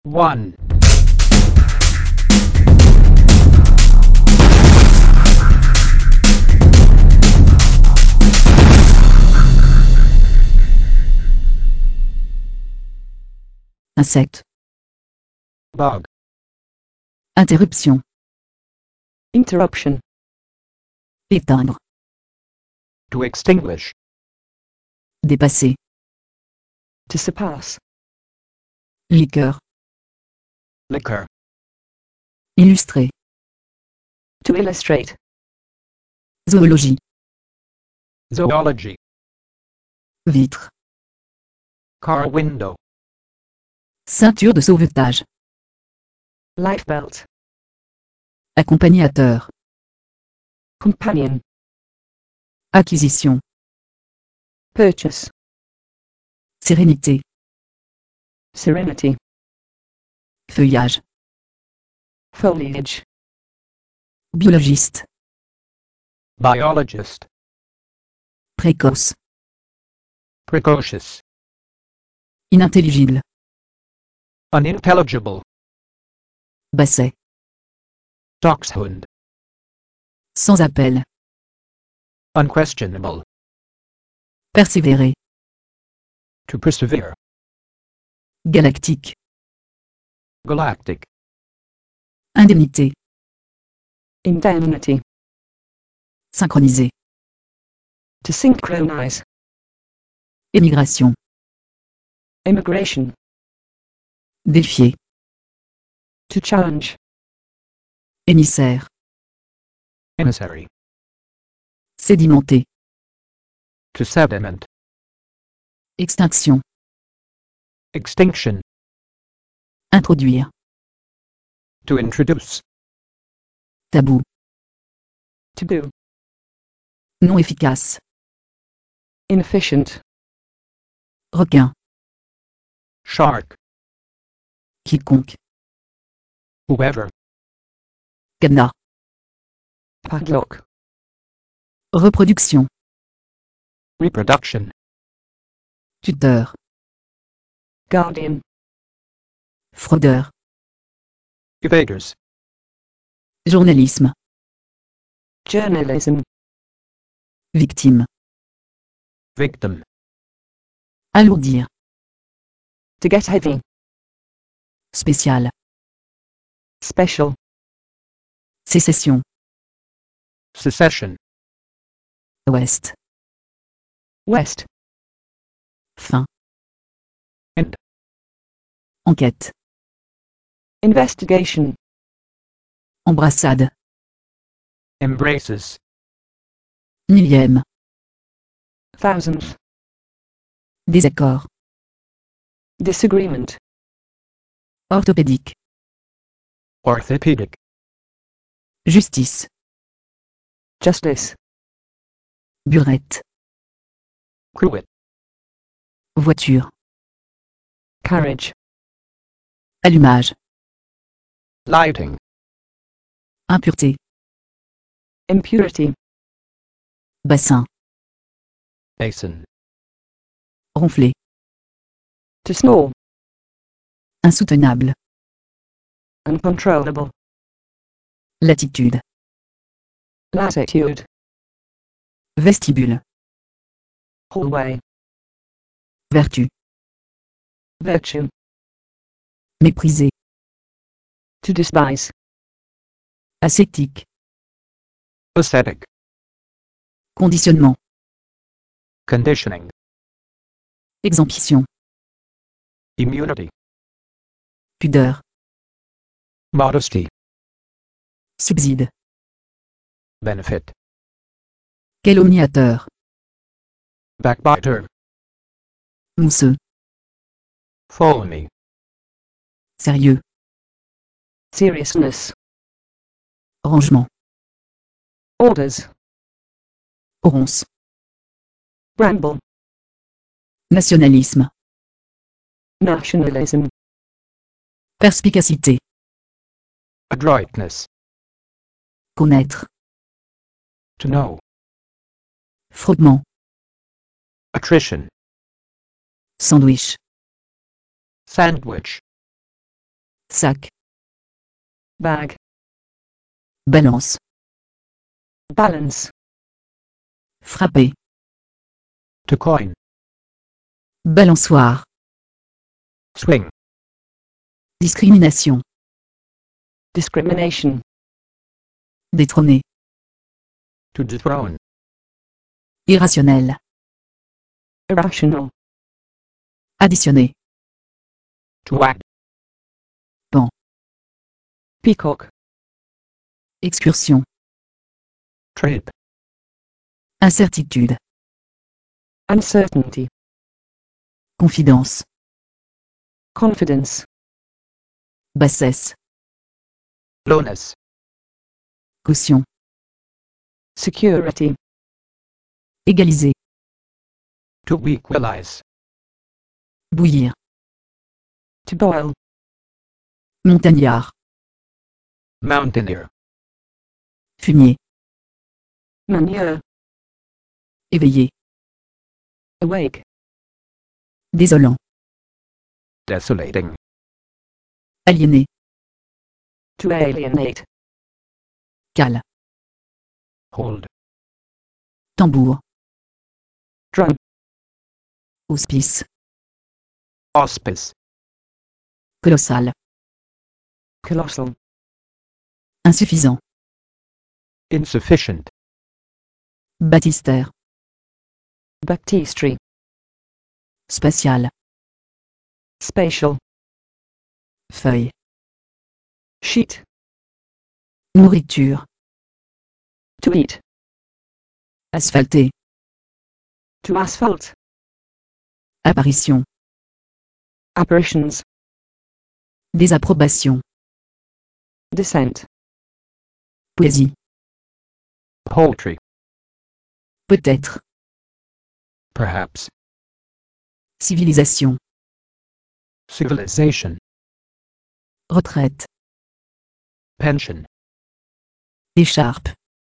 1. Insecte. Bug. Interruption. Interruption. Éteindre. To extinguish. Dépasser. To surpass. Liqueur. Liquor. Illustrer. To illustrate. Zoologie. Zoology. Vitre. Car window. Ceinture de sauvetage. Life belt. Accompagnateur. Companion. Acquisition. Purchase. Sérénité. Serenity. Feuillage. Foliage. Biologiste. Biologist. Précoce. Precocious. Inintelligible. Unintelligible. Basset. Dachshund. Sans appel. Unquestionable. Persévérer. To persevere. Galactique. Galactic. Indemnité. Indemnity. Synchroniser. To synchronize. Émigration. Immigration. Défier. To challenge. Émissaire. Emissary. Sédimenter. To sediment. Extinction. Extinction. Introduire. To introduce. Tabou. Taboo. Non efficace. Inefficient. Requin. Shark. Quiconque. Whoever. Cadenas. Padlock. Reproduction. Reproduction. Tuteur. Guardian. Fraudeur. Evaders. Journalisme. Journalism. Victime. Victim. Alourdir. To get heavy. Spécial. Special. Sécession. Secession. Ouest. West. Fin. End. Enquête. Investigation. Embrassade. Embraces. Millième. Thousandth. Désaccord. Disagreement. Orthopédique. Orthopedic. Justice. Justice. Burette. Cruet. Voiture. Carriage. Allumage. Lighting. Impureté. Impurity. Bassin. Basin. Ronfler. To snore. Insoutenable. Uncontrollable. Latitude. Latitude. Vestibule. Hallway. Vertu. Virtue. Mépriser. To despise. Ascétique. Ascetic. Conditionnement. Conditioning. Exemption. Immunity. Pudeur. Modesty. Subside. Benefit. Calomniateur. Backbiter. Mousseux. Phony. Sérieux. Seriousness. Rangement. Orders. Ronce. Bramble. Nationalisme. Nationalism. Perspicacité. Adroitness. Connaître. To know. Frottement. Attrition. Sandwich. Sandwich. sac, bag, balance, balance, frapper, To coin. balançoire, Swing. discrimination, discrimination, détrôner, To dethrone. irrationnel, irrational, additionner, To add. peacock, excursion, Trip. incertitude, uncertainty, confidence, confidence, bassesse, Lowness. caution, security, égaliser, To equalize. bouillir, to boil, montagnard, Mountaineer. fumier, manure, éveillé, awake, désolant, Desolating. aliéné, to alienate, cale, Hold. tambour, drum, auspice, Auspice. colossal, colossal, insuffisant, Insufficient. baptistère, baptistry, spatial, spatial, feuille, sheet, nourriture, to eat, asphalté, to asphalt, apparition, apparitions, désapprobation, descent, poésie, Poultry. peut-être, Perhaps. civilisation, Civilization. retraite, Pension. écharpe,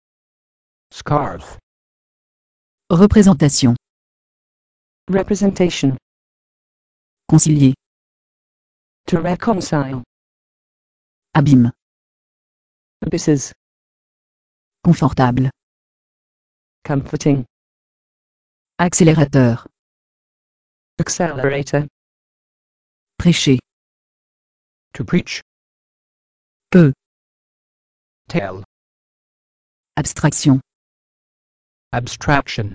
Scarf. représentation, representation, concilier, to reconcile, abîme, abysses, confortable, comforting, accélérateur, accelerator, prêcher, To preach. peu, Tell. abstraction, Abstraction.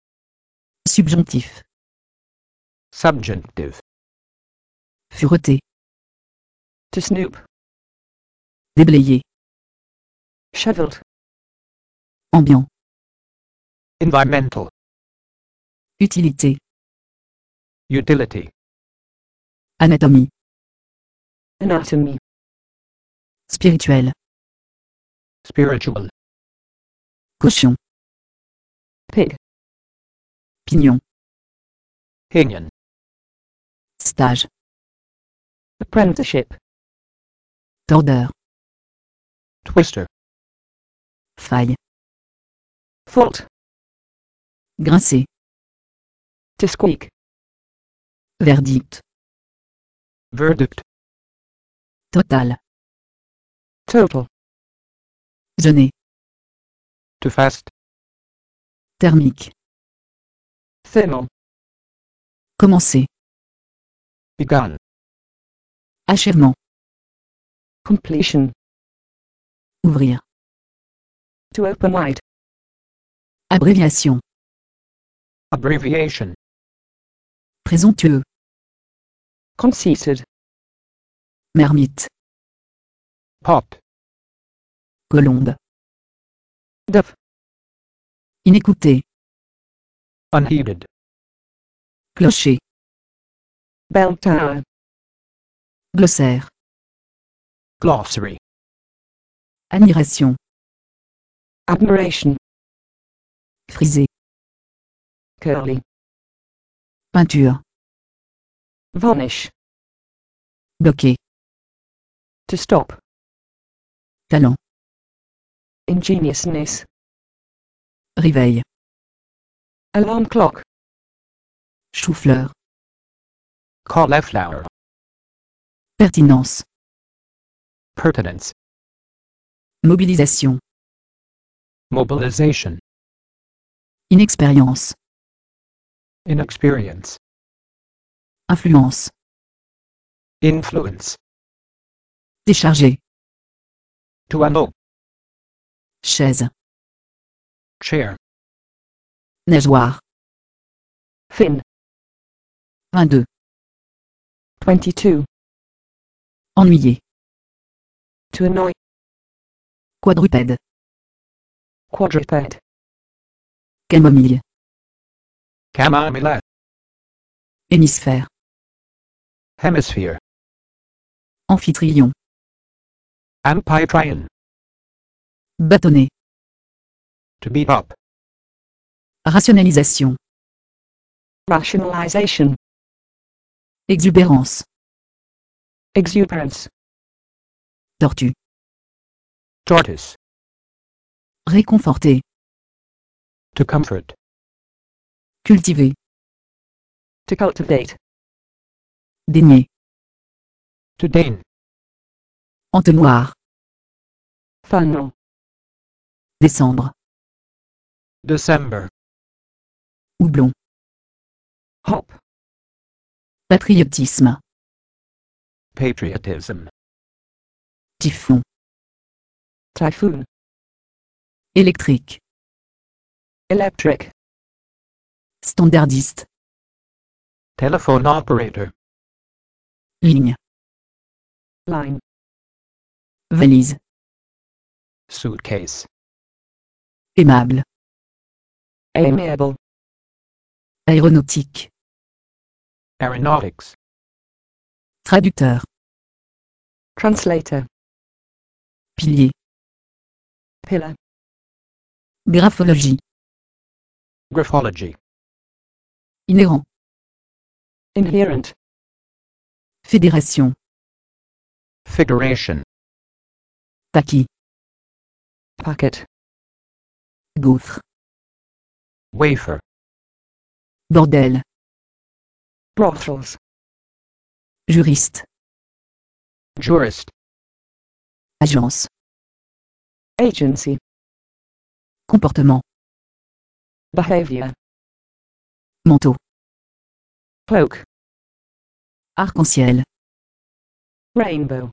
subjonctif, Subjunctive. fureter, to snoop, déblayer, shoveled, ambiant, Environmental. utilité, Utility. anatomie, anatomy, spirituel, Spiritual. cochon, pig, pignon, Pinion. stage, apprenticeship, tordeur, Twister. faille, fault, grincer, to squeak, verdict, Verdict. total, total, jeûner, To fast. thermique, thermal, commencer, Begun. achèvement, completion, ouvrir, to open wide, abréviation, Abbreviation. présomptueux, conceited, marmite, Pot. colombe, dove, inécouté, Unheeded. clocher, bell tower, glossaire, Glossary. admiration, admiration, frisé, curly, peinture, varnish, bloqué, to stop, talent, ingeniousness, réveil, alarm clock, chou-fleur, Cauliflower. pertinence, pertinence, Mobilisation. mobilization, Inexpérience. inexperience, Influence. influence, Décharger. to annul, Chaise. chair, Nageoire. fin, 22. 22, Ennuyé. to annoy, Quadrupède. quadruped, Camomille. chamomile, Hémisphère. hemisphere, Amphitryon. amphitryon, Bâtonnet. to beat up, Rationalisation. rationalization, Exubérance. exuberance, Tortue. tortoise, Réconforter. to comfort, Cultiver. to cultivate, Daigner. to deign, Entonnoir. funnel, Décembre. December, Houblon. hop, Patriotisme. patriotism, Typhon. typhoon, Électrique. electric, Standardiste. telephone operator, Ligne. line, Valise. suitcase, Aimable. amiable, Aéronautique. aeronautics, Traducteur. translator, Pilier. pillar, Graphologie. graphology, Inhérent. inherent, Fédération. figuration, Paquis. packet, Gaufre. wafer, Bordel. brothels, Juriste. jurist, Agence. agency, Comportement. behavior, Manteau. cloak, Arc-en-ciel. rainbow,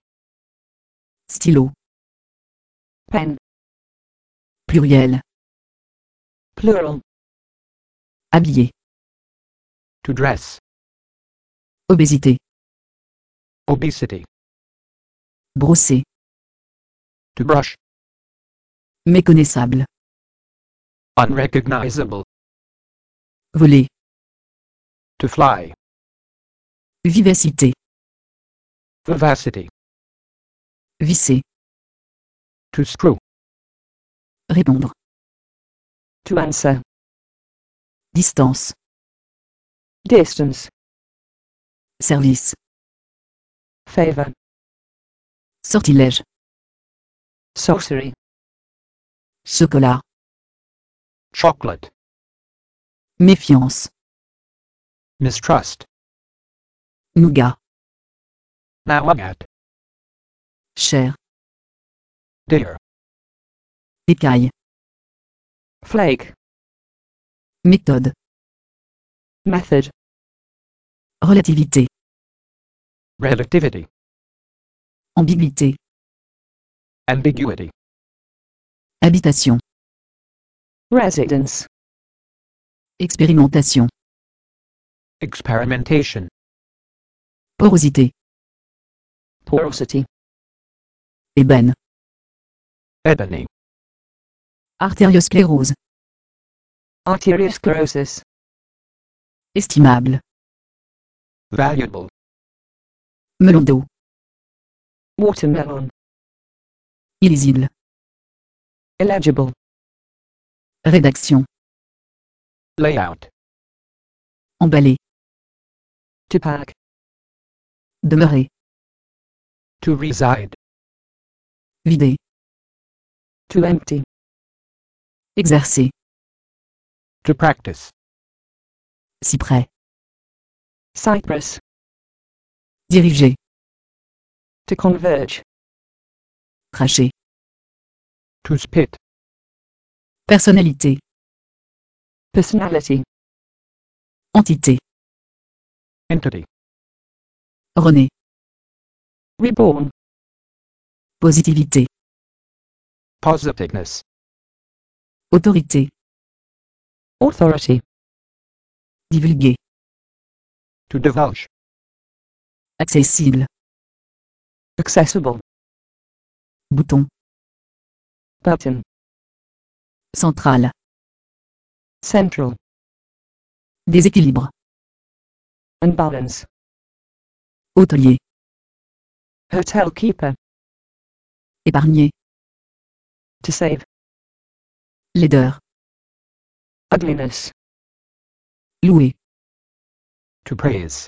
Stylo. pen, Pluriel. plural, Habillé. to dress, Obésité. obesity, Brosser. to brush, Méconnaissable. unrecognizable, Voler. to fly, Vivacité. vivacity, Visser. to screw, Répondre. to answer, Distance. distance, Service. favor, Sortilège. sorcery, Chocolat. chocolate, Méfiance. mistrust, Nougat. nougat, Chair. deer, Écaille. flake, Méthode. method, Relativité. relativity, Ambiguïté. ambiguity, Habitation. residence, Expérimentation. experimentation, Porosité. porosity, Ébène. ebony, Artériosclérose. arteriosclerosis, Estimable. valuable, Melon d'eau. watermelon, Illisible. illegible, Rédaction. layout, Emballé. to pack, Demeurer. to reside, Vider. to empty, Exercer. to practice, Cyprès. cypress, Diriger. to converge, Cracher. To spit. Personnalité. Personality. Entité. Entity. René. Reborn. Positivité. Positiveness. Autorité. Authority. Divulguer. To divulge. Accessible. Accessible. Bouton. Button. Centrale. Central. Déséquilibre. Unbalance. Hôtelier. Hotel keeper. Épargner. To save. Laideur. Ugliness. Louer. To praise.